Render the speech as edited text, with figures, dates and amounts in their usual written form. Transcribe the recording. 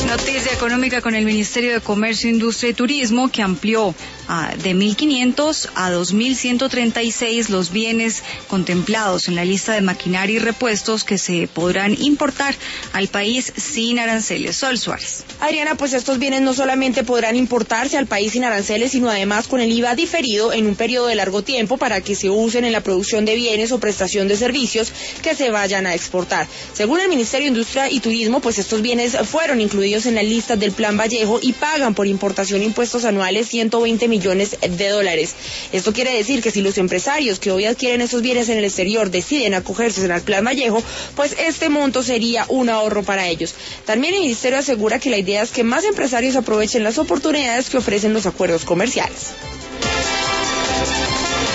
Noticia económica con el Ministerio de Comercio, Industria y Turismo, que amplió de 1.500 a 2.136 los bienes contemplados en la lista de maquinaria y repuestos que se podrán importar al país sin aranceles. Sol Suárez. Adriana, pues estos bienes no solamente podrán importarse al país sin aranceles, sino además con el IVA diferido en un periodo de largo tiempo para que se usen en la producción de bienes o prestación de servicios que se vayan a exportar. Según el Ministerio de Industria y Turismo, pues estos bienes fueron incluidos en las listas del Plan Vallejo y pagan por importación impuestos anuales 120 millones de dólares. Esto quiere decir que si los empresarios que hoy adquieren esos bienes en el exterior deciden acogerse al Plan Vallejo, pues este monto sería un ahorro para ellos. También el Ministerio asegura que la idea es que más empresarios aprovechen las oportunidades que ofrecen los acuerdos comerciales.